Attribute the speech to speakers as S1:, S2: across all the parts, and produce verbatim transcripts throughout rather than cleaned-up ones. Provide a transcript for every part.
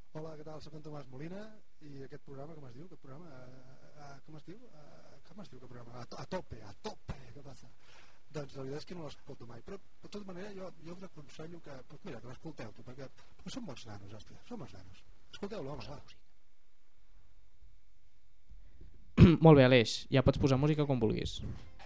S1: Hola, què tal? Soc en Tomàs Molina i aquest programa, com es diu? Aquest programa, uh, uh, com es diu? Uh, com es diu aquest programa? A, to a tope, a tope, què passa? Doncs la veritat és que no l'escolto mai, però de tota manera jo, jo us aconsello que, pues mira, que l'escolteu tu, perquè, perquè som bons nanos, hòstia, som bons nanos. Escolteu-lo, home, va.
S2: Molt bé, Aleix, ja pots posar música com vulguis.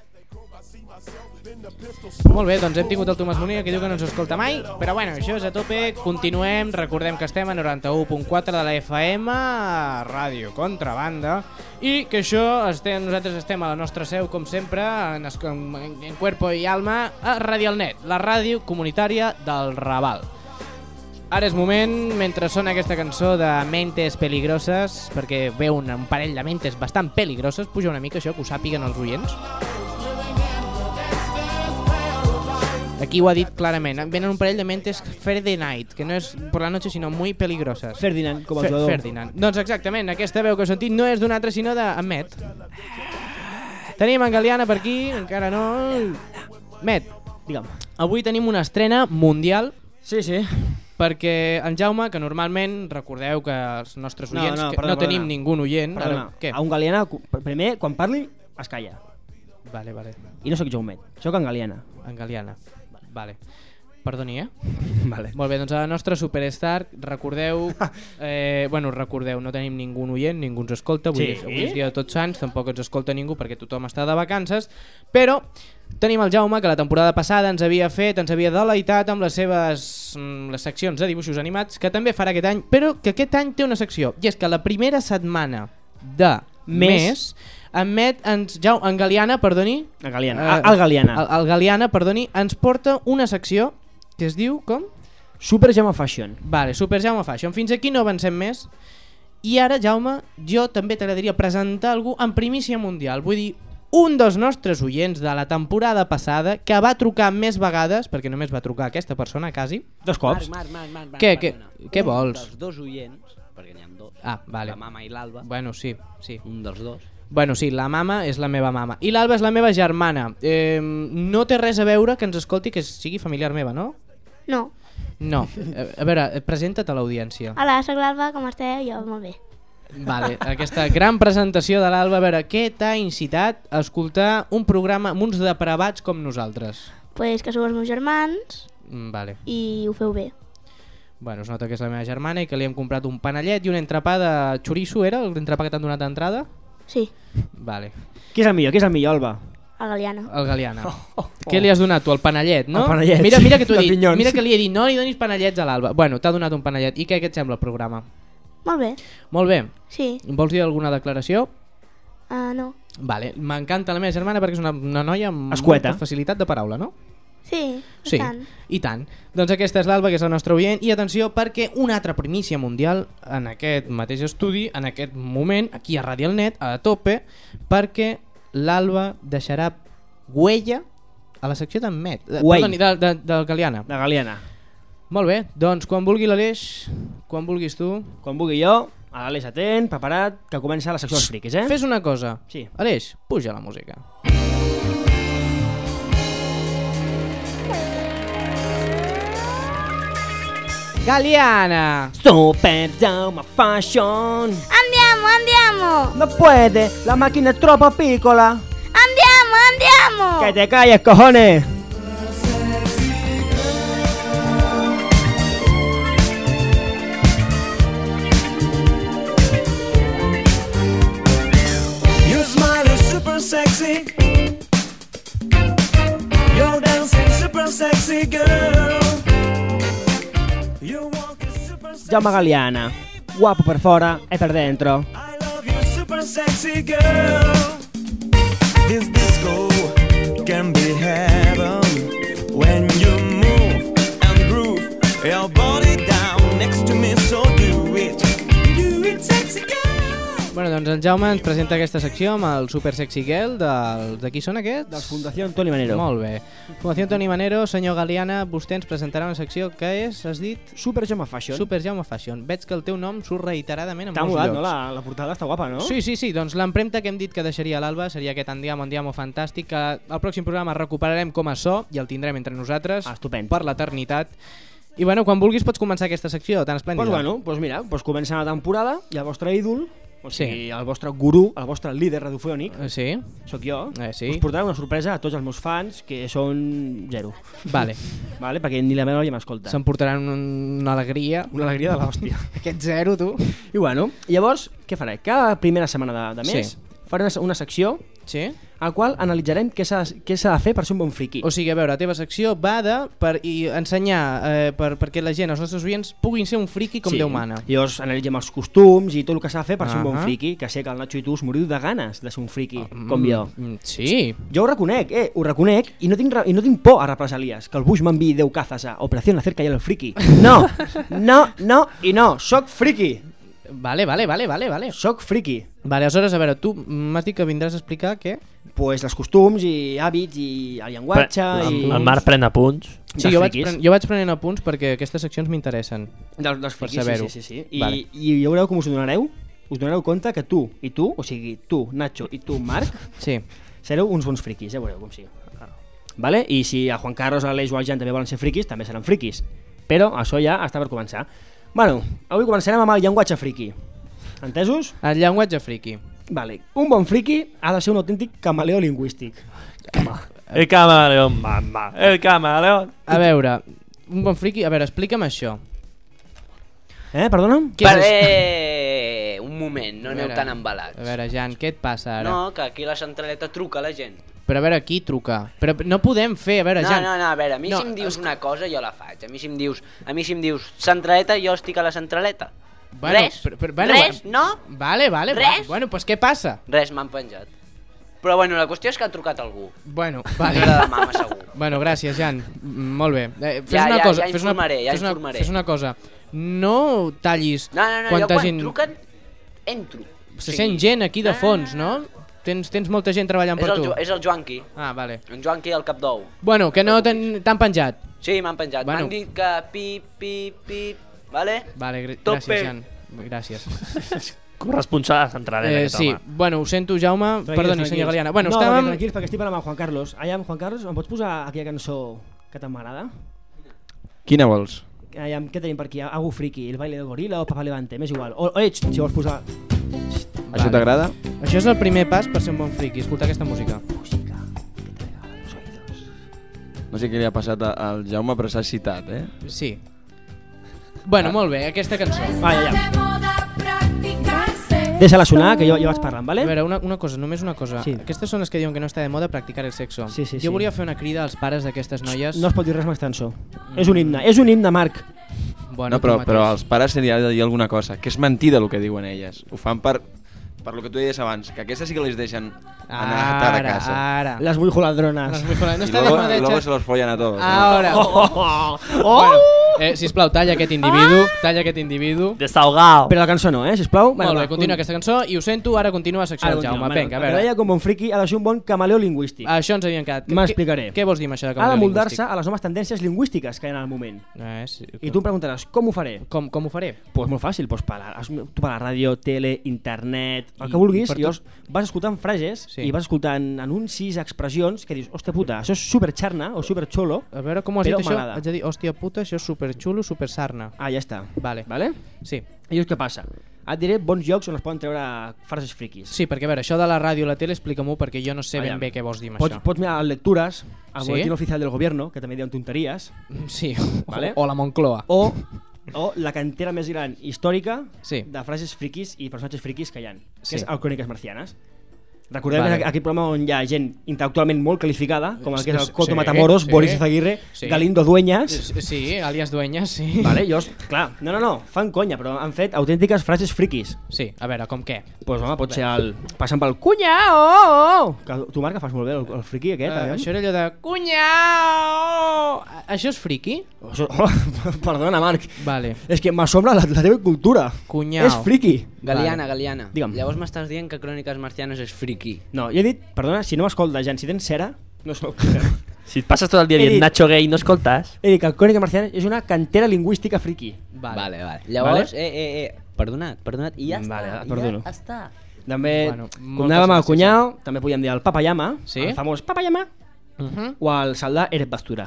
S2: Molt bé, doncs hem tingut el Tomàs Molina que diu que no ens escolta mai, però bueno, això és a tope, continuem, recordem que estem a noranta-u punt quatre de la F M, Ràdio Contrabanda, i que això, estem, nosaltres estem a la nostra seu, com sempre, en, en, en cuerpo i alma, a Radialnet, la ràdio comunitària del Raval. Ara és moment, mentre sona aquesta cançó de Mentes Peligroses, perquè ve un, un parell de mentes bastant peligroses, puja una mica això, que ho sàpiguen els oients. Aquí ho ha dit clarament, venen un parell de mentes Ferdinand, que no és per la noche sinó muy peligroses.
S3: Ferdinand, com el jugador.
S2: Ferdinand. Doncs exactament, aquesta veu que heu sentit no és d'un altre sinó d'en Met. Tenim en Galiana per aquí, encara no. Met,
S3: digue'm.
S2: Avui tenim una estrena mundial.
S3: Sí, sí.
S2: Perquè en Jaume, que normalment, recordeu que els nostres oients, no, no, perdona, que no tenim perdona. ningú oient.
S3: Perdona, ara, què? A un Galiana, primer, quan parli, es calla.
S2: Vale, vale.
S3: I no sóc Jaumet, sóc en Galiana.
S2: En Galiana. Vale. Perdoni, eh?
S3: Vale.
S2: Molt bé, doncs a la nostra Superstar, recordeu... Eh, bueno, recordeu, no tenim ningú oient, ningú ens escolta, avui, sí. és, avui és dia de Tots Sants, tampoc ens escolta ningú perquè tothom està de vacances, però tenim el Jaume, que la temporada passada ens havia fet, ens havia deleitat amb les seves les seccions de dibuixos animats, que també farà aquest any, però que aquest any té una secció, i és que la primera setmana de mes... mes en Met, ens, ja, en Galiana, perdoni...
S3: El Galiana, uh, el Galiana.
S2: El, el Galiana, perdoni, ens porta una secció que es diu, com?
S3: Super Jaume Fashion.
S2: Vale, Super Jaume Fashion. Fins aquí no avancem més. I ara, Jaume, jo també t'agradaria presentar algú en primícia mundial. Vull dir, un dels nostres oients de la temporada passada, que va trucar més vegades, perquè només va trucar aquesta persona, quasi.
S3: Dos cops.
S4: Marc, Marc, Marc, Marc,
S2: què,
S4: Marc,
S2: què,
S4: Marc,
S2: què
S4: un
S2: vols?
S4: dels dos oients, perquè n'hi ha dos,
S2: ah, vale.
S4: la mama i l'Alba.
S2: Bueno, sí, sí.
S4: Un dels dos.
S2: Bueno, sí, la mama és la meva mama i l'Alba és la meva germana. Eh, no té res a veure que ens escolti que sigui familiar meva, no?
S5: No.
S2: No. A veure, presenta't a l'audiència.
S5: Hola, soc l'Alba, com esteu? Jo, molt bé.
S2: Vale, aquesta gran presentació de l'Alba, a veure, què t'ha incitat a escoltar un programa amb uns depravats com nosaltres?
S5: Pues que sou els meus germans
S2: mm, vale.
S5: i ho feu bé.
S2: Bueno, es nota que és la meva germana i que li hem comprat un panellet i un entrepà de xoriço, era? L'entrepà que t'han donat d'entrada?
S5: Sí.
S2: Vale.
S3: Qui és el millor? Qui és el millor, Alba?
S5: El Galiana.
S2: El Galiana.
S3: Oh, oh, oh.
S2: Què li has donat tu? El panellet, no?
S3: El panellet.
S2: Mira, mira que t'ho he dit.
S3: Pinyons.
S2: Mira que li he dit, no li donis panellets a l'Alba. Bueno, t'ha donat un panellet. I què, què et sembla el programa?
S5: Molt bé.
S2: Molt bé.
S5: Sí.
S2: Vols dir alguna declaració?
S5: Uh, no.
S2: Vale, m'encanta la meva germana perquè és una, una noia amb
S3: Escueta.
S2: molta facilitat de paraula, no?
S5: Sí,
S2: sí,
S5: tant.
S2: I tant. Doncs aquesta és l'Alba, que és el nostre oient, i atenció perquè una altra primícia mundial en aquest mateix estudi, en aquest moment, aquí a Radialnet, a tope, perquè l'Alba deixarà huella a la secció d'en Met. Perdoni, de, de, de Galiana.
S3: De Galiana.
S2: Molt bé, doncs quan vulgui l'Aleix, quan vulguis tu...
S3: Quan vulgui jo, a l'Aleix atent, preparat, que comença la secció dels friquis, eh?
S2: Fes una cosa.
S3: Sí.
S2: Aleix, puja la música. Galiana.
S3: Super Jaume Fashion.
S5: Andiamo, andiamo.
S3: No puede, la máquina es troppo piccola.
S5: Andiamo, andiamo.
S3: Que te calles, cojones.
S6: Your smile is super sexy. You're dancing super sexy, girl.
S3: Jaume Galiana, guapo per fora e per dentro.
S6: I love you, super sexy girl. This disco can be heaven when you move and groove your body down next to me, so do it, do it, sexy girl.
S2: Bueno, doncs en Jaume ens presenta aquesta secció amb el Super Sexy Girl del... de qui són aquests?
S3: Del Fundació Toni Manero.
S2: Molt bé. Fundació Toni Manero, senyor Galiana, vostè ens presentarà una secció que és, has dit?
S3: Super Jaume Fashion.
S2: Super Jaume Fashion. Veig que el teu nom surt reiteradament en
S3: molts
S2: molts
S3: llocs.
S2: llocs.
S3: No? La, la portada està guapa, no?
S2: Sí, sí, sí. Doncs l'empremta que hem dit que deixaria l'Alba seria aquest Andiamo, Andiamo fantàstic, que al pròxim programa recuperarem com a so i el tindrem entre nosaltres
S3: ah,
S2: per l'eternitat. I bueno, quan vulguis pots començar aquesta secció tan esplèndida.
S3: Pues bueno, pues mira, pues comença la temporada i el vostre ídol, o sigui,
S2: Sí.
S3: el vostre gurú, el vostre líder radiofònic,
S2: Eh, Sí,
S3: sóc jo,
S2: Eh, sí.
S3: us portarà una sorpresa a tots els meus fans, que són zero,
S2: vale.
S3: vale? Perquè ni la meva ja m'escolta.
S2: S'emportaran un- una alegria.
S3: Una alegria de l'hòstia.
S2: Aquest zero, tu.
S3: I bueno, llavors, què faré? Cada primera setmana de, de mes
S2: Sí.
S3: faré una, una secció
S2: Sí?
S3: al qual analitzarem què s'ha què s'ha de fer per ser un bon friqui.
S2: O sigui, a veure, la teva secció va de per i ensenyar eh, per, perquè la gent, els nostres oients, puguin ser un friqui com Déu mana.
S3: Llavors analitzem els costums i tot el que s'ha de fer per ser un bon
S2: Ahà.
S3: friqui, que sé que el Nacho i tu us moriu de ganes de ser un friqui, com jo.
S2: Mm, sí.
S3: Jo ho reconec, eh, ho reconec i no tinc, re- i no tinc por a represalies, que el Bush m'enviï deu cazas a Operación Hacer Callar el Friki. No, no, no i no, soc friqui,
S2: Vale, vale, vale, vale, vale.
S3: soc friqui.
S2: Vale, aleshores, a veure, tu m'has dit que vindràs a explicar què?
S3: Pues els costums i hàbits i el llenguatge
S7: El,
S3: i...
S7: el Marc pren apunts.
S2: Sí,
S3: dels
S2: jo vaig,
S3: friquis.
S2: pren jo vaig prenent apunts perquè aquestes seccions m'interessen.
S3: Dels, dels
S2: per
S3: friquis,
S2: saber-ho.
S3: sí, sí, sí, sí. I,
S2: Vale.
S3: I ja veureu com us donareu, us donareu compte que tu i tu, o sigui, tu, Nacho, i tu, Marc,
S2: Sí.
S3: sereu uns bons friquis, ja veureu com sí. Vale? I si a Juan Carlos, a l'Aleix o al Jan també volen ser friquis, també seran friquis. Però això ja està per començar. Bueno, avui començarem amb el llenguatge friqui. Entesos?
S2: El llenguatge friqui.
S3: Vale. Un bon friqui ha de ser un autèntic camaleó lingüístic.
S7: El camaleón, mamá, el camaleón.
S2: A veure, un bon friqui... A veure, explica'm això.
S3: Eh, perdona'm?
S2: Què és
S4: Per,
S2: això?
S4: eh, un moment, no
S2: A
S4: aneu
S2: veure,
S4: tan embalats.
S2: A veure, Jan, què et passa ara?
S4: No, que aquí la centraleta truca a la gent.
S2: Però a veure, qui truca? Però no podem fer, a veure,
S4: No,
S2: Jan...
S4: no, no, a veure, a mi
S2: No,
S4: si em dius
S2: és que-
S4: una cosa jo la faig. A mi si em dius, a mi si em dius centraleta, jo estic a la centraleta.
S2: Bueno,
S4: Res,
S2: però- però- bueno,
S4: res,
S2: bueno.
S4: no,
S2: Vale, vale,
S4: Res?
S2: va- bueno, doncs què passa?
S4: res, m'han penjat. Però bueno, la qüestió és que ha trucat algú.
S2: Bueno,
S4: Vale.
S2: vale.
S4: De la mama, segur.
S2: Bueno, gràcies, Jan. Mm, Molt bé. Eh, fes
S4: Ja,
S2: una
S4: ja,
S2: cosa,
S4: ja
S2: fes una,
S4: informaré, ja
S2: fes una,
S4: informaré.
S2: Fes una cosa. No tallis
S4: No, no, no,
S2: quanta
S4: jo quan
S2: gent...
S4: truquen, entro.
S2: Se
S4: O
S2: sent
S4: sigui,
S2: gent aquí de fons, no? Tens, tens molta gent treballant
S4: És
S2: per
S4: el,
S2: tu.
S4: Jo- és el Joanqui,
S2: Ah, vale.
S4: en Joanqui al cap d'ou.
S2: Bueno, que no t'han t'han penjat.
S4: Sí, m'han penjat,
S2: Bueno.
S4: m'han dit que pip, pip, pip, vale?
S2: Vale, gr
S4: Tope.
S2: gràcies, Jan. Gràcies.
S7: Corresponsal a la centraleta,
S2: Eh,
S7: aquest
S2: sí,
S7: home.
S2: bueno, ho sento, Jaume.
S3: Tranquils,
S2: Perdoni,
S3: tranquils.
S2: senyor Galiana. Bueno,
S3: no,
S2: estàvem...
S3: perquè, tranquils, perquè estic parlant amb Juan Carlos. Allà, Juan Carlos, em pots posar aquella cançó que tant m'agrada?
S8: Quina vols?
S3: Allà, què tenim per aquí? Agu Friki, El baile del gorila o Papa Levante? M'és igual. O, o ets, si vols posar...
S8: Això t'agrada?
S2: Això és el primer pas per ser un bon friqui, escoltar aquesta música.
S3: Música que te regala los oídos.
S8: No sé què li ha passat a- al Jaume, però s'ha citat, eh?
S2: Sí. Bueno, molt bé, aquesta cançó.
S3: Va, ja, ja. Deixa-la sonar, que jo, jo vaig parlant, vale?
S2: A veure, una, una cosa, només una cosa.
S3: Sí.
S2: Aquestes són les que diuen que no està de moda practicar el sexo.
S3: Sí, sí,
S2: jo
S3: sí.
S2: volia fer una crida als pares d'aquestes noies.
S3: No es pot dir res més tenso. És un himne, és un himne, Marc.
S2: Bueno,
S8: No, però,
S2: tu
S8: però
S2: mateix.
S8: als pares se li ha de dir alguna cosa, que és mentida el que diuen elles. Ho fan per, per lo que tu deies abans, que aquestes sí que les deixen anar tard a
S2: Ara,
S8: casa.
S2: ara.
S3: Les muy joladrones.
S2: Les muy jolas. No
S8: Y
S2: està de
S8: luego,
S2: moda
S8: y luego
S2: echar-
S8: se los follan a todos. ¿no?
S2: Ahora.
S3: Oh!
S2: Bueno, eh, sisplau, talla aquest individu, talla aquest individu.
S7: Desahogado.
S3: Però la cançó no, eh, sisplau.
S2: Molt bé,
S3: va,
S2: continua
S3: un-
S2: aquesta cançó i ho sento, ara continua la secció
S3: Ara
S2: del
S3: continua.
S2: Jaume. Vinga, a
S3: Bueno,
S2: veure.
S3: deia com bon friqui ha de ser un bon camaleó lingüístic.
S2: Això ens havíem quedat. Què-
S3: M'explicaré.
S2: Què, què vols dir amb això de
S3: Ha de
S2: camaleó
S3: moldar-se
S2: lingüístic?
S3: a les noves tendències lingüístiques que hi ha al moment.
S2: Eh, sí.
S3: I tu em preguntaràs, com ho faré?
S2: Com, com ho faré?
S3: Pues molt fàcil, pues per la, tu per la ràdio, tele, internet, el
S2: I-
S3: que vulguis,
S2: i per
S3: i
S2: tot-
S3: vas escoltant frases
S2: Sí.
S3: i vas escoltant anuncis, expressions, que dius, hòstia puta, això és superxarna o superxolo.
S2: A veure com ho has
S3: Però
S2: dit això.
S3: m'agrada.
S2: Haig de dir, hòstia puta, això és superxulo, supersarna.
S3: Ah, ja està.
S2: Vale.
S3: Vale?
S2: Sí.
S3: I dius què passa? Et diré bons llocs on es poden treure frases friquis.
S2: Sí, perquè a veure, això de la ràdio i la tele explica-m'ho perquè jo no sé ben
S3: Aviam.
S2: bé què vols dir amb
S3: Pots,
S2: això.
S3: pots mirar les lectures, al
S2: Sí?
S3: boletín oficial del gobierno, que també diuen tonteries,
S2: Sí,
S3: Vale.
S2: o, o la Moncloa.
S3: o, o la cantera més gran històrica
S2: Sí.
S3: de frases friquis i personatges friquis que hi ha, que
S2: Sí.
S3: és el Cròniques Marcianes. Recordem
S2: Vale.
S3: vale. que aquest programa on hi ha gent intel·lectualment molt qualificada, com el que és el
S2: Sí,
S3: Coto
S2: sí,
S3: Matamoros,
S2: sí.
S3: Boris Izaguirre,
S2: Sí.
S3: Galindo Dueñas.
S2: Sí, sí, alias Dueñas, sí.
S3: Vale, jo, clar, no, no, no, fan conya, però han fet autèntiques frases friquis.
S2: Sí, a veure, com què?
S3: Pues home, pot ser el... Passant pel cunyao! Que tu, Marc, fas molt bé el, el friqui aquest.
S2: Uh,
S3: eh?
S2: això era allò de cunyau! Això és friqui?
S3: Això, oh, perdona, Marc.
S2: Vale.
S3: És que m'assombra la, la teva cultura.
S2: Cunyau.
S3: És friqui.
S4: Galiana, Galiana.
S3: Digue'm.
S4: Llavors m'estàs dient que Cròniques Marcianes és friki.
S3: No, jo he dit, perdona, si no m'escolta gent, si tens cera, no sóc...
S7: Si et passes tot el dia
S3: He
S7: dient
S3: dit-
S7: Nacho gay i no escoltes...
S3: He dit que el Crònica Marciana és una cantera lingüística friqui.
S2: Vale.
S4: Vale, vale. Llavors, eh, eh, eh, perdonat, perdonat, i ja
S3: Vale,
S4: està,
S3: perdono.
S4: ja està.
S3: També,
S2: Bueno,
S3: bueno,
S2: moltes
S3: anàvem al
S2: gràcies,
S3: cunyau, també podíem dir el papayama,
S2: Sí?
S3: el famós papayama,
S2: Uh -huh.
S3: o el saldà Eret Bastura.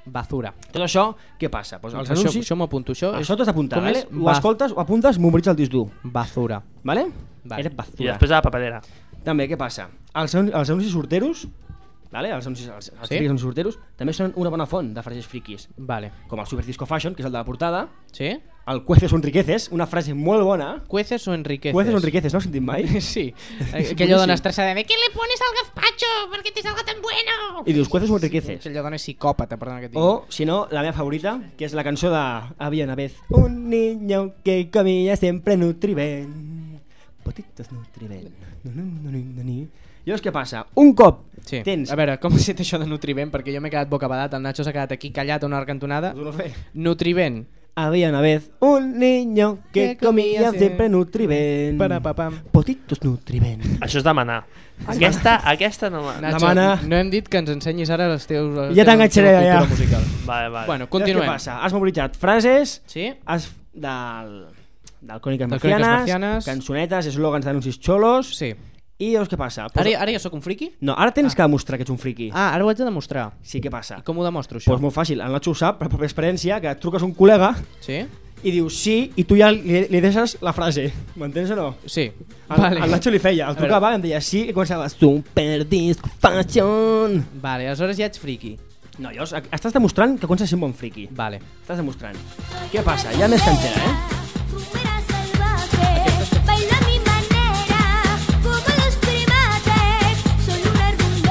S2: Basura.
S3: Tot això, què passa? Pues els
S2: Això,
S3: anuncis...
S2: això m'ho apunto. Això,
S3: Això t'has d'apuntar,
S2: com
S3: vale?
S2: és?
S3: Ho
S2: Baz-
S3: escoltes, ho apuntes, memoritza el disc dur,
S2: Basura.
S3: vale?
S2: Vale.
S3: Era
S7: I
S3: basura.
S7: després a la paperera.
S3: També, què passa? Els, anun- els anuncis sorteros, vale? els anuncis, els, els
S2: Sí?
S3: típics anuncis sorteros, també són una bona font de frases friquis,
S2: Vale.
S3: com el Super Disco Fashion, que és el de la portada,
S2: Sí?
S3: el Cueces o enriqueces, una frase molt bona.
S2: Cueces o enriqueces?
S3: Cueces o enriqueces, no ho sentit mai?
S2: Sí. Aquella dona estressada de ¿qué le pones al gazpacho? Porque te salga tan bueno.
S3: I dius, Cueces o enriqueces.
S2: Aquella dona és psicòpata, perdona que et digui.
S3: O, si no, la meva favorita, que és la cançó de Había una vez un niño que comía siempre Nutriben. Potitos Nutriben. No, no, no, no, no. Llavors, què passa? Un cop
S2: Sí.
S3: tens...
S2: A veure, com ha estat això de Nutriment? Perquè jo m'he quedat bocabadat, el Nacho s'ha quedat aquí callat a una cantonada.
S3: No fer.
S2: Nutriment.
S3: Había una vez un niño que
S2: Que
S3: comía
S2: comía
S3: siempre Nutriben.
S2: Parapapam.
S3: Potitos Nutriben.
S7: Això és demanar. Aquesta, aquesta no la...
S2: Nacho,
S3: Demana-
S2: no hem dit que ens ensenyis ara els teus... els
S3: Ja
S2: teus-
S3: t'enganxaré,
S2: la teva
S3: ja.
S2: cultura musical.
S7: Vale, vale.
S2: Bueno,
S3: Llavors,
S2: continuem.
S3: què passa? Has memoritzat frases
S2: Sí?
S3: has, del, del Cròniques
S2: Del Cròniques
S3: Marcianes,
S2: Marcianes.
S3: cançonetes, eslògans d'anuncis xolos.
S2: Sí.
S3: I llavors què passa? Pues,
S2: Ara, ara ja sóc un friqui?
S3: No, ara tens que demostrar que ets un friqui.
S2: Ah, ara ho haig de demostrar.
S3: Sí, què passa?
S2: I com ho demostro,
S3: Doncs
S2: això?
S3: pues molt fàcil, el Nacho ho sap, per pròpia experiència, que et truques a un col·lega
S2: Sí?
S3: i dius sí, i tu ja li, li deixes la frase. M'entens o no?
S2: Sí.
S3: El,
S2: Vale.
S3: el Nacho li feia, el
S2: A veure.
S3: trucava i em deia sí, i començava Super Disco Fashion.
S2: Vale, aleshores ja ets friqui.
S3: No, llavors estàs demostrant que comences a ser un bon friqui.
S2: Vale.
S3: Estàs demostrant. Què passa? Hi ha més cantera, eh?
S5: Fuera salvaje, baila a mi manera, como los primates, soy una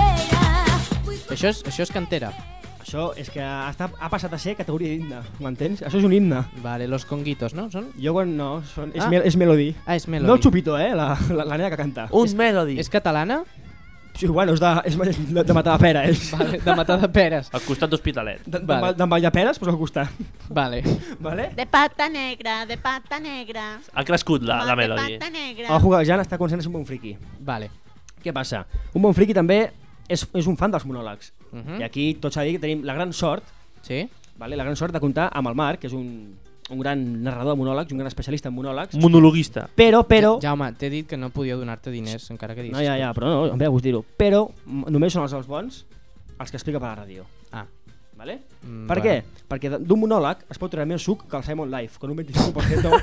S5: rumbera.
S2: Això és, això és cantera.
S3: Això és que està, ha passat a ser categoria d'himne, m'entens? Això és un himne.
S2: Vale, los conguitos, no? Són?
S3: Jo quan no, són, és,
S2: Ah.
S3: mel, és melody.
S2: Ah, és melody.
S3: No el xupito, eh, la, la, la nena que canta.
S7: Un melody.
S2: És catalana?
S3: Sí, bueno, és de, és de, de matar de pera, és.
S2: Vale, de matar de peres.
S7: Al costat d'Hospitalet.
S3: De, de,
S2: Vale.
S3: vale. D'en Peres, pues al costat.
S2: Vale.
S3: Vale?
S9: De pata negra, de pata negra.
S7: Ha crescut la, la
S9: de
S7: melody.
S9: pata negra.
S3: El Hugo Jan està conscient de ser un bon friqui.
S2: Vale.
S3: Què passa? Un bon friqui també és, és un fan dels monòlegs.
S2: Uh -huh.
S3: I aquí tots s'ha de dir que tenim la gran sort,
S2: Sí?
S3: vale? la gran sort de comptar amb el Marc, que és un, un gran narrador de monòlegs, un gran especialista en monòlegs.
S7: Monologuista.
S3: Però, però...
S2: Ja, Jaume, t'he dit que no podia donar-te diners, encara que diguis.
S3: No, ja, ja, però no, em ve de gust dir-ho. Però m- només són els, els bons els que explica per la ràdio.
S2: Ah.
S3: Vale?
S2: Mm,
S3: per
S2: vale.
S3: què? Perquè d'un monòleg es pot treure més suc que el Simon Live, con un vint-i-cinc per cent.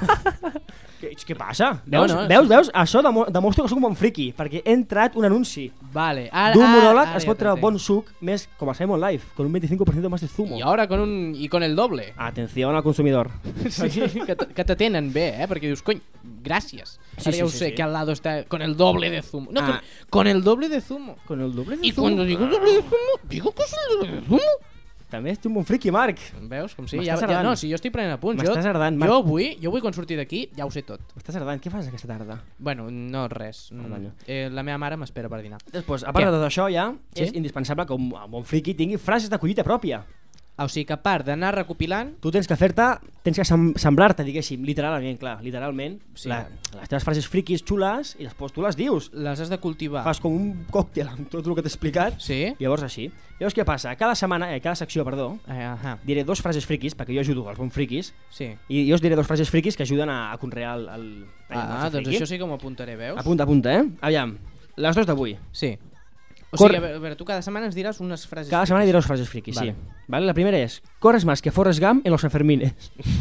S3: què, què passa?
S2: No,
S3: Veus,
S2: no.
S3: veus, veus? Això demo, demostra que soc un bon friqui, perquè he entrat un anunci.
S2: Vale. Ara,
S3: D'un
S2: ara-
S3: monòleg
S2: ara
S3: es
S2: ja
S3: pot treure
S2: t'entenc.
S3: bon suc més com el Simon Live, con un veinticinco por ciento más de zumo.
S2: I ara con un... i con el doble.
S3: Atenció al consumidor.
S2: Sí, que t- que t'atenen bé, eh? Perquè dius, cony, gràcies.
S3: Sí,
S2: Ara
S3: sí,
S2: ja ho
S3: sí,
S2: sé,
S3: sí.
S2: que al lado està con el doble de zumo. No,
S3: Ah.
S2: con, con el doble de zumo.
S3: Con el doble de
S2: Y
S3: zumo.
S2: cuando digo doble de zumo, digo que es el doble de zumo.
S3: També ets un bon friqui, Marc.
S2: Veus com sí?
S3: M'estàs
S2: Ja, ja,
S3: agradant.
S2: no, si jo estic prenent apunts. Jo,
S3: M'estàs agradant, Marc.
S2: jo avui, jo avui quan surti d'aquí ja ho sé tot.
S3: M'estàs agradant. Què fas aquesta tarda?
S2: Bueno, no res. Mm,
S3: Perdona.
S2: Eh, la meva mare m'espera per dinar.
S3: Després, a part
S2: Què?
S3: de tot això, ja
S2: Sí?
S3: és indispensable que un, un bon friqui tingui frases de collita pròpia.
S2: Ah, o sigui que a part d'anar recopilant...
S3: Tu tens que fer-te, tens que sem semblar-te, diguéssim, literalment, clar, literalment,
S2: Sí.
S3: la, les teves frases friquis xules i després tu les dius.
S2: Les has de cultivar.
S3: Fas com un còctel amb tot el que t'he explicat.
S2: Sí?
S3: I llavors així. Llavors què passa? Cada setmana, eh, cada secció, perdó,
S2: Eh, ahà.
S3: diré dos frases friquis, perquè jo ajudo als bons friquis,
S2: Sí.
S3: i jo us diré dos frases friquis que ajuden a, a conrear el... el
S2: Ah,
S3: el
S2: doncs
S3: friqui.
S2: això sí que m'ho apuntaré, veus?
S3: Apunta, apunta, eh? Aviam, les dos d'avui.
S2: Sí. O
S3: Cor-
S2: sigui, a veure, a veure, tu cada setmana ens diràs unes frases...
S3: Cada setmana diré dos frases friquis,
S2: Vale.
S3: sí. Vale, la primera és, corres más que Forrest Gump en los Sanfermines.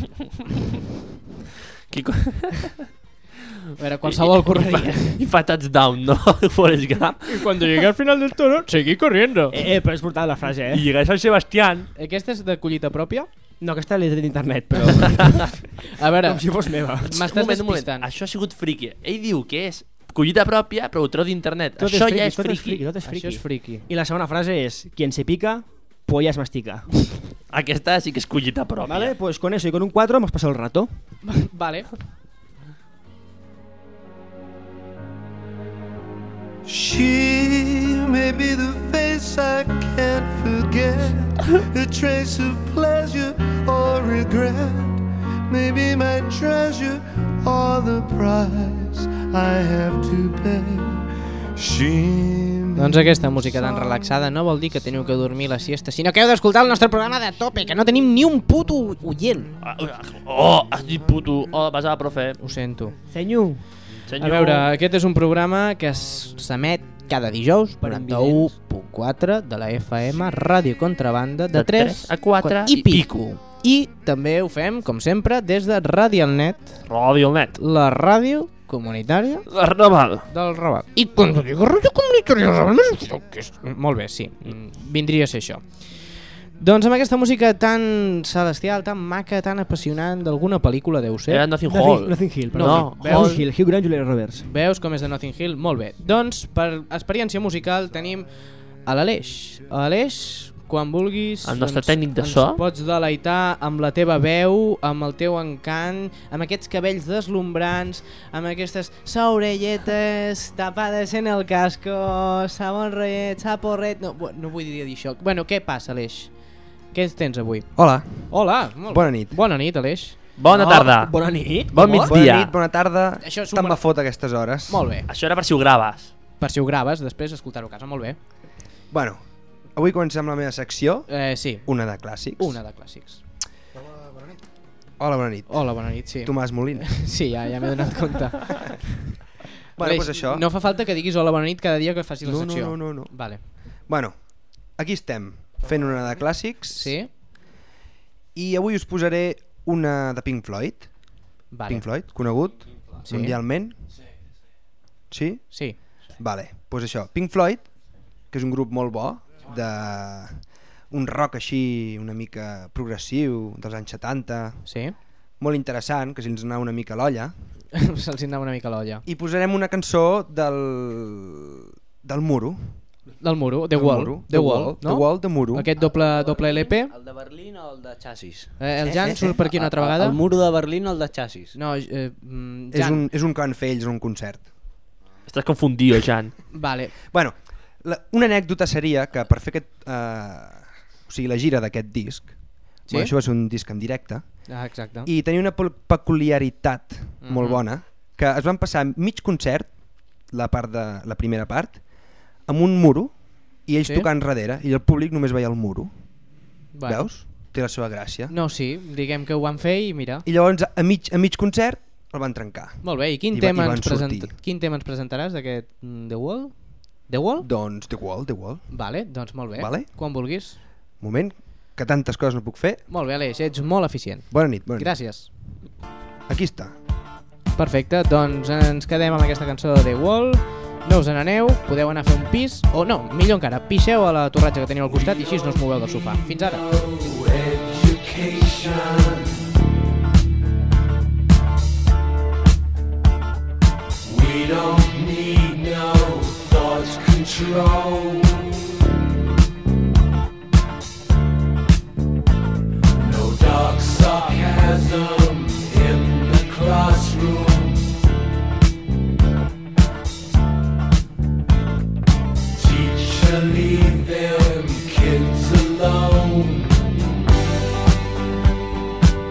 S7: Qui... co-
S2: A veure, qualsevol correria.
S7: I fa touchdown, no? Forrest Gump.
S2: Y cuando llegué al final del toro, seguí corriendo.
S3: Eh, eh, però és brutal la frase,
S7: I
S3: eh?
S7: llegué a Sant Sebastián.
S2: Aquesta és de collita pròpia?
S3: No, aquesta l'he tret d'internet, però...
S2: A veure,
S3: com si fos meva.
S2: m'estàs despistant.
S7: Això ha sigut friki. Ell diu que és collita pròpia, però ho treu d'internet.
S3: Tot
S7: Això
S3: és friki,
S7: ja és
S3: tot és
S7: friki.
S3: friki, tot és friki.
S2: Això és friki.
S3: I la segona frase és, quien se pica, pollas mastica.
S7: Aquesta sí que és collita pròpia.
S3: Vale, pues con eso y con un cuatro hemos pasado el rato.
S2: Vale.
S6: She may be the face I can't forget, a trace of pleasure or regret, maybe my treasure or the price I have to pay. She
S2: Doncs aquesta música tan relaxada no vol dir que teniu que dormir la siesta, sinó que heu d'escoltar el nostre programa de tope, que no tenim ni un puto oient.
S7: Ah, Oh, has dit puto. Oh, vas a la profe.
S2: Ho sento.
S3: Senyor.
S2: A veure, aquest és un programa que es- s'emet cada dijous,
S3: Per
S2: noranta-u punt quatre de la F M, Ràdio Contrabanda, de
S7: De
S2: tres
S7: tres a quatre
S2: i
S7: i
S2: pico. I també ho fem, com sempre, des de Radialnet,
S7: Ràdio Net.
S2: la ràdio comunitària
S7: La Raval.
S2: del Raval. I quan dic ràdio comunitària del Raval, m'he que és... Molt bé, sí, mm, vindria a ser això. Doncs amb aquesta música tan celestial, tan maca, tan apassionant d'alguna pel·lícula deu ser.
S7: Era Nothing
S3: Nothing,
S7: Hall.
S3: Nothing Hill,
S2: No,
S3: perdó.
S2: veus?
S3: Nothing Hill, Hugh Grant, Julia Roberts.
S2: Veus com és de Notting Hill? Molt bé. Doncs, per experiència musical, tenim a l'Aleix. A l'Aleix, quan vulguis...
S7: El nostre
S2: ens-
S7: tècnic de
S2: ens
S7: so.
S2: pots deleitar amb la teva veu, amb el teu encant, amb aquests cabells deslumbrants, amb aquestes saorelletes tapades en el casco, sa bon rollet, sa porret... No, bu- no vull dir això. Bueno, què passa, Aleix? Què tens avui?
S10: Hola,
S2: Hola, molt
S10: bona
S2: bé.
S10: nit.
S2: Bona nit, Aleix.
S7: Bona tarda.
S3: Bona nit.
S7: Bon
S10: Bona
S7: migdia.
S10: nit, bona tarda.
S2: Això és un
S10: Tant
S2: bon-
S10: me fot aquestes hores.
S2: Molt bé.
S7: Això era per si ho graves.
S2: Per si ho graves, després escoltar-ho a casa. Molt bé.
S10: Bueno, avui comencem la meva secció,
S2: Eh, sí,
S10: una de clàssics.
S2: una de clàssics.
S1: Hola, bona nit.
S10: Hola, bona nit.
S2: Hola, bona nit, sí.
S10: Tomàs Molina.
S2: Sí, ja, ja m'he donat compte.
S10: Bueno,
S2: Aleix,
S10: doncs això.
S2: No fa falta que diguis hola, bona nit cada dia que facis la
S10: No, no,
S2: secció.
S10: no, no, no.
S2: Vale.
S10: Bueno, aquí estem, fent una de clàssics.
S2: Sí?
S10: I avui us posaré una de Pink Floyd.
S2: Vale.
S10: Pink Floyd, conegut
S2: Sí.
S10: mundialment. Sí?
S2: Sí.
S10: Vale, doncs això. Pink Floyd, que és un grup molt bo, de un rock així una mica progressiu, dels anys setanta,
S2: Sí?
S10: molt interessant, que si ens anava una mica a l'olla.
S2: Se'ls anava una mica a l'olla.
S10: I posarem una cançó del, del Muro.
S2: Del Muro, The
S10: Del
S2: Wall.
S10: Muro.
S2: The Wall,
S10: The
S2: no?
S10: Wall, The Muro.
S2: Aquest doble, doble L P.
S4: El de Berlín o el de Chassis?
S2: Eh, el Jan surt per aquí una altra vegada?
S4: El muro de Berlín o el de Chassis?
S2: No, eh, mm,
S10: És
S2: Jan.
S10: un, és un que van fer ells en un concert.
S7: Estàs confundido, Jan.
S2: Vale.
S10: Bueno, la, una anècdota seria que per fer aquest, eh, o sigui, la gira d'aquest disc,
S2: Sí?
S10: bueno, això va ser un disc en directe,
S2: Ah, exacte.
S10: i tenia una pe- peculiaritat
S2: Mhm.
S10: molt bona, que es van passar mig concert, la part de la primera part, amb un muro, i ells
S2: Sí?
S10: tocant darrere, i el públic només veia el muro.
S2: Bueno.
S10: Veus? Té la seva gràcia.
S2: No, sí, diguem que ho van fer i mira.
S10: I llavors, a mig, a mig concert, el van trencar.
S2: Molt bé, i quin,
S10: I va-
S2: tema,
S10: i van
S2: ens present...
S10: sortir.
S2: quin tema ens presentaràs d'aquest mm, The Wall? The Wall?
S10: Doncs The Wall, The Wall.
S2: Vale, doncs molt bé.
S10: Vale.
S2: Quan vulguis.
S10: Moment, que tantes coses no puc fer.
S2: Molt bé, Aleix, ets molt eficient.
S10: Bona nit, bona nit.
S2: Gràcies.
S10: Aquí està.
S2: Perfecte, doncs ens quedem amb aquesta cançó de The Wall. No us n'aneu, podeu anar a fer un pis, o no, millor encara, pixeu a la torratxa que teniu al costat i així no us moveu del sofà. Fins ara.
S6: We don't need no thought control. No dark sarcasm in the classroom. Teacher, leave them kids alone.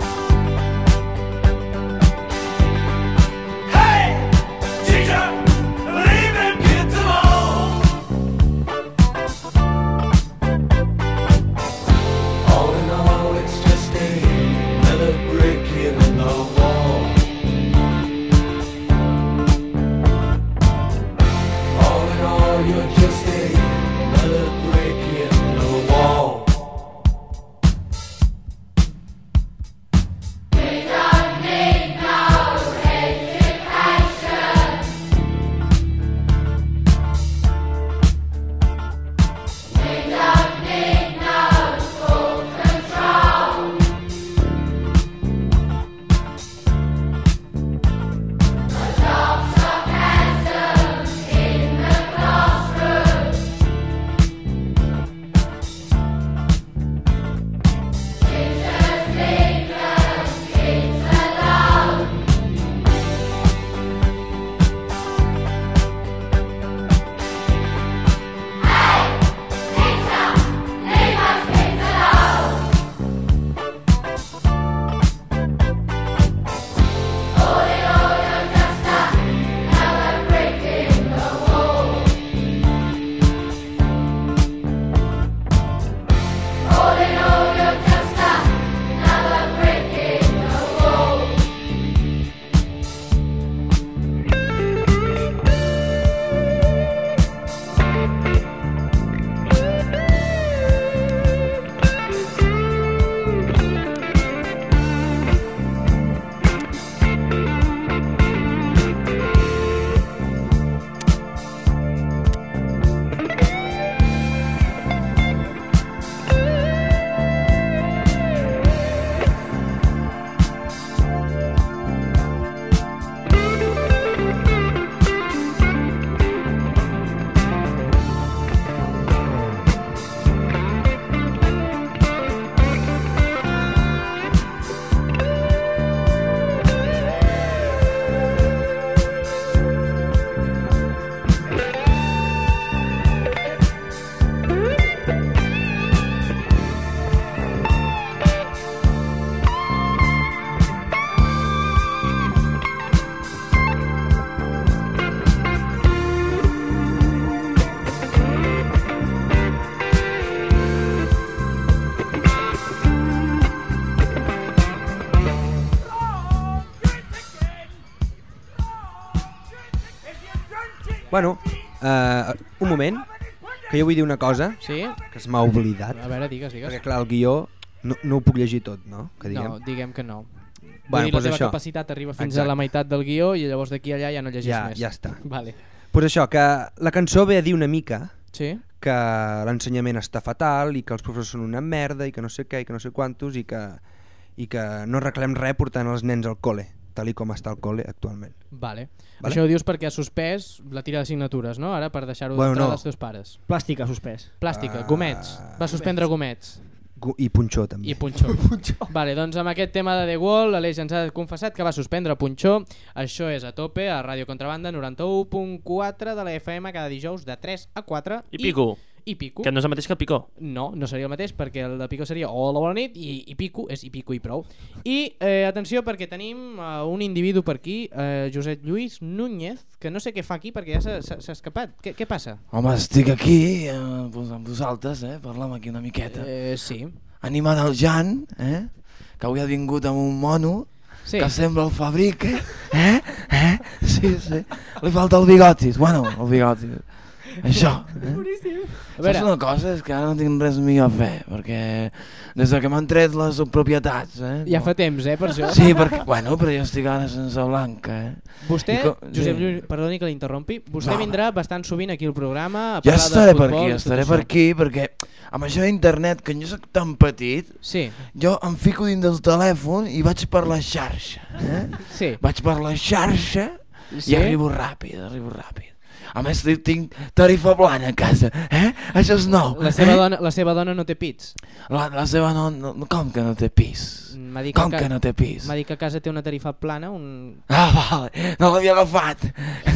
S10: Bueno, uh, un moment, que jo vull dir una cosa
S2: sí?
S10: que es m'ha oblidat.
S2: A veure, digues, digues.
S10: Perquè clar, el guió no, no ho puc llegir tot, no? Que diguem.
S2: No, diguem que no.
S10: Bueno,
S2: Vull dir,
S10: pues
S2: la teva
S10: això.
S2: capacitat arriba fins
S10: Exacte.
S2: a la meitat del guió i llavors d'aquí a allà ja no llegis
S10: Ja,
S2: més.
S10: ja està.
S2: Vale.
S10: Pues això, que la cançó ve a dir una mica
S2: sí?
S10: que l'ensenyament està fatal i que els professors són una merda i que no sé què i que no sé quantos i que, i que no arreglem res portant els nens al col·le, tal i com està el col·le actualment.
S2: Vale.
S10: Vale?
S2: Això ho dius perquè has suspès la tira d'assignatures, no? Ara per deixar-ho
S10: Bueno,
S2: d'entrada
S10: no.
S2: als teus pares.
S3: Plàstica, suspès.
S2: Plàstica,
S10: Ah,
S2: gomets. Va suspendre gomets.
S10: Gu- I punxó també.
S2: I punxó. Vale, doncs amb aquest tema de The Wall, l'Aleix ens ha confessat que va suspendre punxó. Això és a tope a Ràdio Contrabanda noranta-u punt quatre de la F M cada dijous de tres a quatre.
S7: I pico.
S2: I pico.
S7: Que no és el mateix que el picó.
S2: No, no seria el mateix perquè el de pico seria hola bona nit i, i pico és i pico i prou. I eh, atenció perquè tenim uh, un individu per aquí, eh, Josep Lluís Núñez, que no sé què fa aquí perquè ja s'ha- s'ha s'ha escapat. Què, què passa?
S11: Home, estic aquí eh, pues amb vosaltres, eh? Parlem aquí una miqueta.
S2: Eh, sí.
S11: Animant el Jan, eh? Que avui ha vingut amb un mono
S2: Sí.
S11: que sembla el Fabrique, eh? eh? Sí, sí. Li falta el bigotis. Bueno, el bigotis. Això. Eh?
S2: A veure.
S11: Saps una cosa? És que ara no tinc res millor a fer, perquè des de que m'han tret les subpropietats... Eh?
S2: Ja fa temps, eh, per això.
S11: Sí, perquè, bueno, però jo estic ara sense blanca, eh?
S2: Vostè,
S11: I co-
S2: Josep
S11: sí.
S2: Lluís, perdoni que l'interrompi, vostè
S11: Va.
S2: vindrà bastant sovint aquí al programa a
S11: Ja
S2: parlar
S11: estaré
S2: de
S11: per
S2: futbol.
S11: aquí,
S2: i tot
S11: estaré
S2: això.
S11: per aquí, perquè amb això d'internet, que jo soc tan petit,
S2: sí.
S11: jo em fico dins del telèfon i vaig per la xarxa. Eh?
S2: Sí.
S11: Vaig per la xarxa
S2: Sí?
S11: i arribo ràpid, arribo ràpid. A més, ti- tinc tarifa plana a casa, eh? Això és nou.
S2: La seva,
S11: eh?
S2: dona, la seva dona no té pits.
S11: La, la seva no, no... Com que no té pis?
S2: M'ha dit
S11: Com
S2: a ca-
S11: que no té pis?
S2: M'ha dit que a casa té una tarifa plana, un...
S11: Ah, vale, no l'havia agafat.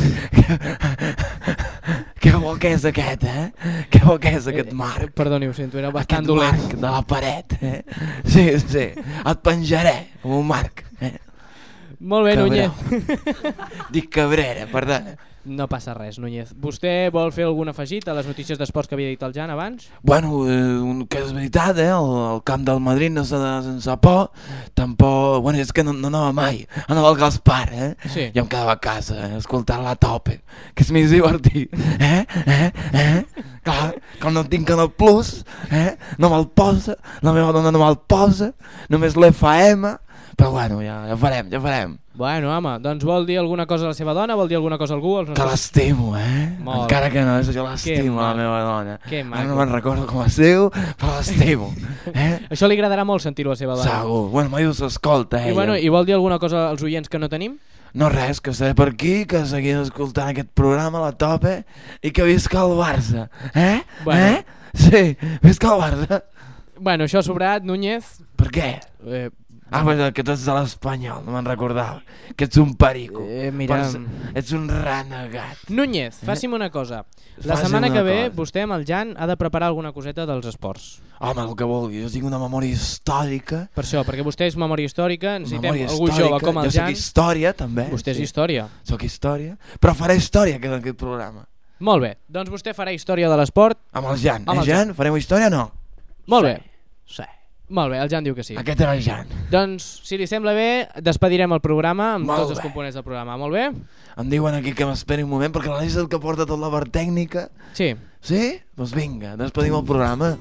S11: Que bo que és aquest, eh? Que bo que és aquest marc.
S2: Perdoni, ho sento, era bastant
S11: Aquest
S2: dolent.
S11: marc de la paret, eh? Sí, sí, et penjaré com un marc. Eh?
S2: Molt bé,
S11: Cabró.
S2: Núñez.
S11: Dic Cabrera, perdona.
S2: No passa res, Núñez. Vostè vol fer algun afegit a les notícies d'esports que havia dit el Jan abans?
S11: Bueno, eh, que és veritat, eh? El, el camp del Madrid no s'ha d'anar sense por. Tampoc... Bueno, és que no, no anava mai. Anava al Gaspar, eh?
S2: Sí.
S11: I em quedava a casa, eh? Escoltant-la a tope. Que és més divertit. Eh? Eh? Eh? Clar, quan no tinc Canal Plus, eh? No me'l posa. La meva dona no me'l posa. Només l'F M. Però bueno, ja, ja farem, ja farem.
S2: Bueno, home, doncs vol dir alguna cosa a la seva dona? Vol dir alguna cosa a algú? Als
S11: Que
S2: nostres-
S11: l'estimo, eh?
S2: Molt
S11: Encara
S2: bé.
S11: que no, jo
S2: Que
S11: l'estimo, la
S2: maco.
S11: meva dona.
S2: Que
S11: Ara no
S2: maco.
S11: me'n recordo com es diu, però l'estimo. Eh?
S2: Això li agradarà molt sentir-ho a la seva dona.
S11: Segur. Bueno, mai us escolta,
S2: I,
S11: ella.
S2: bueno, I vol dir alguna cosa als oients que no tenim?
S11: No res, que estaré per aquí, que seguim escoltant aquest programa a la tope i que visca el Barça. Eh?
S2: Bueno.
S11: Eh? Sí, visca el Barça.
S2: Bueno, això ha sobrat, Núñez.
S11: Per què?
S2: Eh,
S11: Ah, pues que tu ets de l'Espanyol, no me'n recordava. Que ets un perico.
S2: Eh, mira...
S11: Pues, ets un renegat.
S2: Núñez, faci'm una cosa. La
S11: Faci'm
S2: setmana
S11: una
S2: que ve
S11: cosa.
S2: vostè amb el Jan ha de preparar alguna coseta dels esports.
S11: Home, el que vulgui, jo tinc una memòria històrica.
S2: Per això, perquè vostè és memòria històrica, necessitem
S11: Memòria
S2: algú
S11: històrica.
S2: jove com el
S11: jo
S2: Jan.
S11: soc història, també.
S2: Vostè és
S11: sí.
S2: història.
S11: Soc història, però faré història que en aquest programa.
S2: Molt bé, doncs vostè farà història de l'esport.
S11: Amb el Jan,
S2: Amb
S11: eh,
S2: el
S11: Jan? Farem història o no?
S2: Molt bé.
S11: Sí.
S2: Molt bé, el Jan diu que sí.
S11: Aquest era el Jan.
S2: Doncs, si li sembla bé, despedirem el programa amb
S11: Molt
S2: tots els
S11: bé.
S2: components del programa. Molt bé?
S11: Em diuen aquí que m'esperi un moment perquè l'Aleix és el que porta tot la part tècnica.
S2: Sí.
S11: Sí? Doncs vinga, despedim el programa.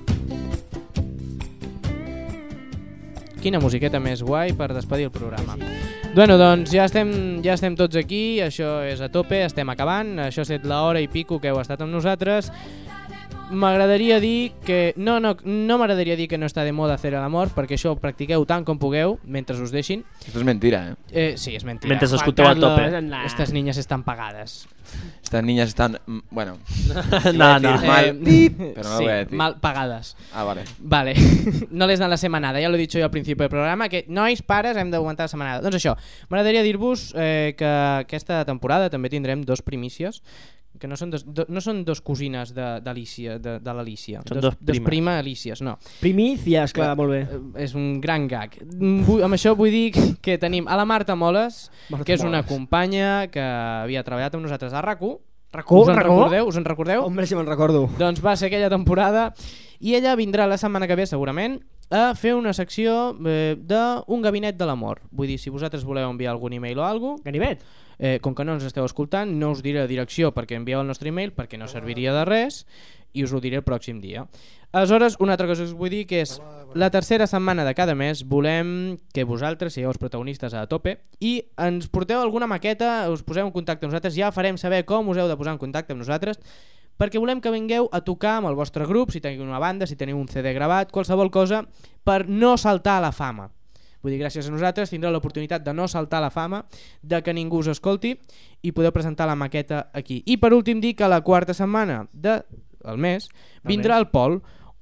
S2: Quina musiqueta més guai per despedir el programa. Bueno, doncs ja estem, ja estem tots aquí, això és a tope, estem acabant, això ha estat l'hora i pico que heu estat amb nosaltres. M'agradaria dir que... No, no, no m'agradaria dir que no està de moda fer l'amor, perquè això ho practiqueu tant com pugueu, mentre us deixin.
S8: Esto es mentira, eh.
S2: Eh, sí, és mentira.
S7: Mentre escolteu a tope.
S2: Estas niñas están pagadas.
S8: Estas niñas están... mm, Bueno.
S7: No, no.
S8: Mal,
S2: Eh,
S8: pip, pero no lo
S2: sí,
S8: voy a decir.
S2: mal pagadas.
S8: Ah, vale.
S2: Vale, no les dan la semanada, ja l'he dit jo al principi del programa, que nois, pares, hem d'augmentar la semanada. Doncs això, m'agradaria dir-vos eh, que aquesta temporada també tindrem dos primícies, que no són dos, do, no són dos cosines de, d'Alícia, de, de l'Alícia.
S3: Són
S2: dos,
S3: dos
S2: dos
S3: primes.
S2: prima Alícies, no.
S3: Primícies, clar, molt bé.
S2: Eh, És un gran gag. Vull, amb això vull dir que tenim a la Marta Moles,
S3: Marta
S2: que és una
S3: Moles.
S2: companya que havia treballat amb nosaltres a RAC u.
S3: RAC1,
S2: Us en
S3: RAC1?
S2: recordeu? Us en recordeu?
S3: Hombre, si me'n recordo.
S2: Doncs va ser aquella temporada i ella vindrà la setmana que ve segurament a fer una secció eh, d'un gabinet de l'amor. Vull dir, si vosaltres voleu enviar algun email o alguna cosa...
S3: Ganivet?
S2: Eh, com que no ens esteu escoltant, no us diré la direcció perquè envieu el nostre email, perquè no serviria de res, i us ho diré el pròxim dia. Aleshores, una altra cosa que us vull dir que és la tercera setmana de cada mes volem que vosaltres sigueu els protagonistes a tope i ens porteu alguna maqueta, us poseu en contacte amb nosaltres, ja farem saber com us heu de posar en contacte amb nosaltres, perquè volem que vingueu a tocar amb el vostre grup, si teniu una banda, si teniu un C D gravat, qualsevol cosa, per no saltar a la fama. Vull dir, gràcies a nosaltres tindreu l'oportunitat de no saltar a la fama, de que ningú us escolti i podeu presentar la maqueta aquí. I per últim dir que la quarta setmana del mes vindrà el Pol,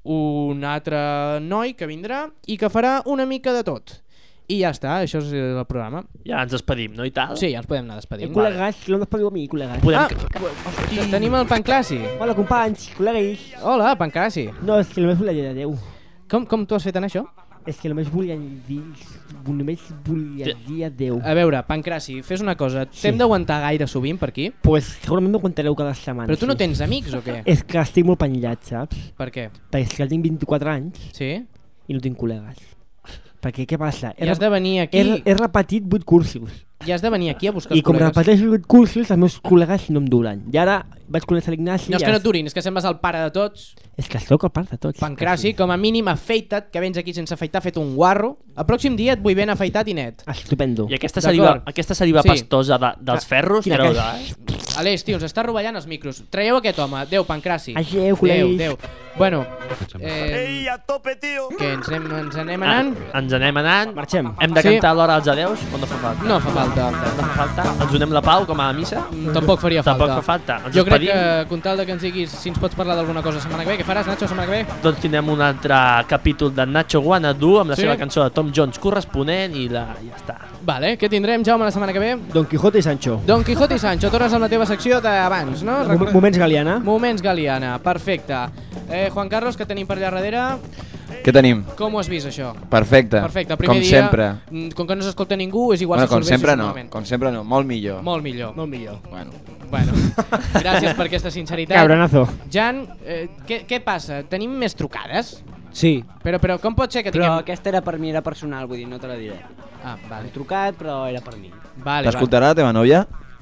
S2: un altre noi que vindrà i que farà una mica de tot. I ja està, això és el programa.
S7: Ja ens despedim, no? I tal?
S2: Sí, ja ens podem anar despedint.
S3: Eh, col·legues, no em despediu a mi, col·legues.
S7: Podem...
S2: Ah, hosti, tenim el Pancrasi.
S3: Hola, companys, col·legues.
S2: Hola, Pancrasi.
S3: No, és que només volia dir adeu.
S2: Com, com tu has fet en això?
S3: És que només volia dir... Només volia dir adeu.
S2: A veure, Pancrasi, fes una cosa.
S3: Sí.
S2: T'hem d'aguantar gaire sovint per aquí?
S3: Pues segurament m'aguantareu cada setmana.
S2: Però tu no
S3: sí.
S2: tens amics o què?
S3: És que estic molt penjat, saps?
S2: Per què?
S3: Perquè és que tinc vint-i-quatre anys
S2: sí?
S3: i no tinc col·legues. Perquè què passa?
S2: I has de venir aquí...
S3: He, he repetit vuit cursos.
S2: I has de venir aquí a buscar
S3: I
S2: els
S3: com
S2: col·legues.
S3: repeteixo vuit cursos, els meus col·legues no em duren. I ara vaig conèixer l'Ignasi...
S2: No és que no et durin, és que sembles el pare de tots.
S3: És que sóc el pare de tots.
S2: Pancrasi, com a mínim afeita't, que vens aquí sense afeitar, fet un guarro. El pròxim dia et vull ben afeitat i net.
S3: Estupendo.
S7: I aquesta saliva, aquesta saliva
S2: Sí.
S7: pastosa de, dels ferros,
S3: Quina
S7: treu-la,
S3: cara.
S7: eh?
S2: Aleix, tio, ens està rovellant els micros. Traieu aquest home. Adéu, Pancrasi.
S3: Adéu,
S2: Adéu,
S3: col·leguis.
S2: adéu. Bueno, eh,
S6: Ei, a tope, tio!
S2: que ens anem, ens anem anant?
S7: Ah, ens anem anant.
S3: Marxem.
S7: Hem de
S2: Sí.
S7: cantar l'hora als adeus o no fa falta?
S2: No fa falta.
S7: No fa falta. Ens donem la pau com a missa?
S2: Mm, Tampoc faria falta.
S7: Tampoc fa falta. Ens
S2: Jo crec
S7: despedim.
S2: que, com tal de que ens diguis si ens pots parlar d'alguna cosa la setmana que ve, què faràs, Nacho, la setmana que ve?
S7: Doncs tindrem un altre capítol de Nacho Guanadu amb la
S2: Sí?
S7: seva cançó de Tom Jones corresponent i la... ja està.
S2: Vale, què tindrem, Jaume, la setmana que ve?
S3: Don Quijote i Sancho.
S2: Don Quijote i Sancho, tornes amb la teva secció d'abans, no?
S3: Mom- Moments Galiana.
S2: Moments Galiana, perfecte. Eh, Juan Carlos, que tenim per allà darrere,
S8: Què tenim?
S2: com ho has vist, això?
S8: Perfecte.
S2: Perfecte, el primer
S8: com
S2: dia,
S8: sempre.
S2: mm, com que no s'escolta ningú, és igual
S8: Bueno,
S2: si
S8: com
S2: surt bé,
S8: sempre
S2: si surt
S8: no,
S2: malament.
S8: com sempre no, molt millor.
S2: Molt millor.
S3: Molt millor.
S8: Bueno.
S2: Bueno, gràcies per aquesta sinceritat.
S3: Cabronazo.
S2: Jan, eh, què, què passa? Tenim més trucades?
S12: Sí.
S2: Però, però com pot ser que
S12: Però
S2: tinguem...
S12: aquesta era per mi, era personal, vull dir, no te la diré.
S2: Ah, vale.
S12: He trucat, però era per mi.
S2: Vale,
S8: T'escoltarà la teva nòvia?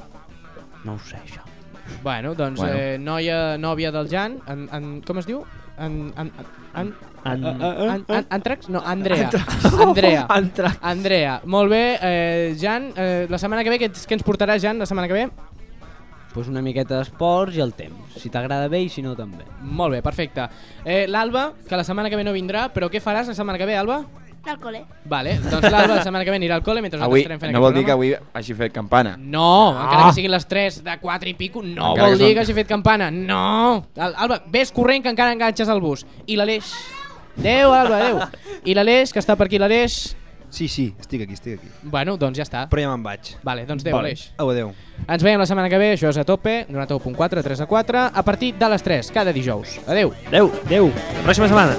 S12: No ho sé, això.
S2: Bueno, doncs,
S8: Bueno.
S2: Eh, noia, nòvia del Jan, en, en, com es diu? En, en, en,
S7: En...
S2: en, en, Antrax? No, Andrea. Andrea.
S3: Antrax.
S2: Andrea. Molt bé, eh, Jan, eh, la setmana que ve, què, què ens portarà, Jan, la setmana que ve?
S12: Pues una miqueta d'esports i el temps. Si t'agrada bé i si no també.
S2: Molt bé, perfecte. Eh, L'Alba, que la setmana que ve no vindrà, però què faràs la setmana que ve, Alba?
S5: Al col·le.
S2: Vale, doncs l'Alba la setmana que ve anirà al col·le mentre
S8: Avui,
S2: nosaltres estarem fent
S8: no
S2: aquest
S8: vol dir que
S2: programa.
S8: avui hagi fet campana.
S2: No,
S8: Ah.
S2: encara que siguin les tres de quatre i pico, no
S8: Encara
S2: vol
S8: que
S2: dir
S8: són-
S2: que hagi fet campana. No! Al- Alba, vés corrent que encara enganxes el bus. I l'Aleix. Adéu, Alba, adéu. I l'Aleix, que està per aquí, l'Aleix.
S10: Sí, sí, estic aquí, estic aquí.
S2: Bueno, doncs ja està.
S10: Però ja me'n vaig.
S2: Vale, doncs adéu,
S10: Vale.
S2: Aleix.
S10: Au, adéu.
S2: Ens veiem la setmana que ve, això és a tope, noranta u punt quatre, tres a quatre, a partir de les tres, cada dijous. Adéu.
S7: Adéu.
S3: Adéu.
S7: Pròxima setmana.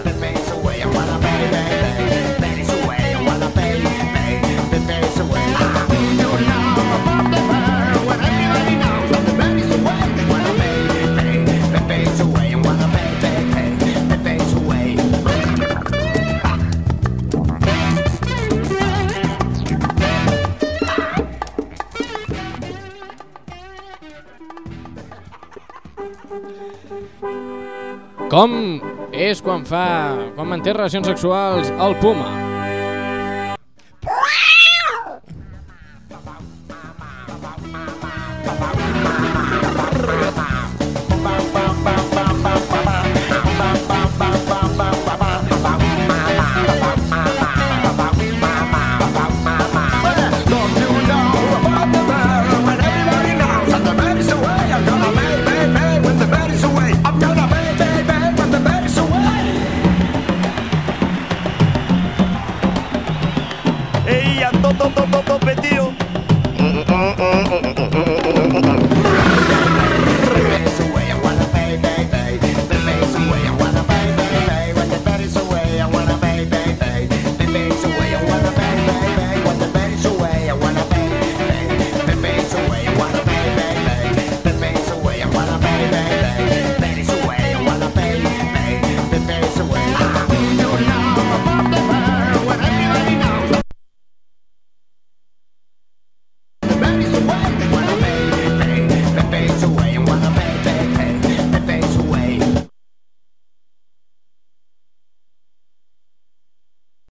S2: Com és quan fa, quan manté relacions sexuals el puma?